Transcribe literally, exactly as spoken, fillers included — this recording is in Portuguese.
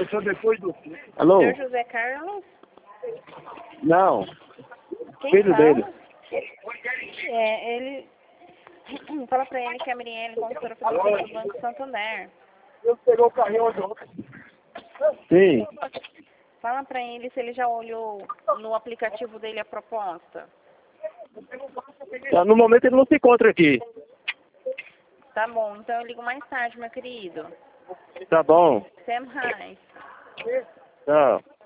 Só depois do... Alô? Senhor José Carlos? Não. Quem Filho fala? dele. É, ele... Fala pra ele que a Mirielle, consultora financeira do Banco Santander. Eu pegou o carrinho hoje ontem. Sim. Fala pra ele se ele já olhou no aplicativo dele a proposta. Tá, no momento ele não se encontra aqui. Tá bom, então eu ligo mais tarde, meu querido. Tá bom. Até mais. Tchau.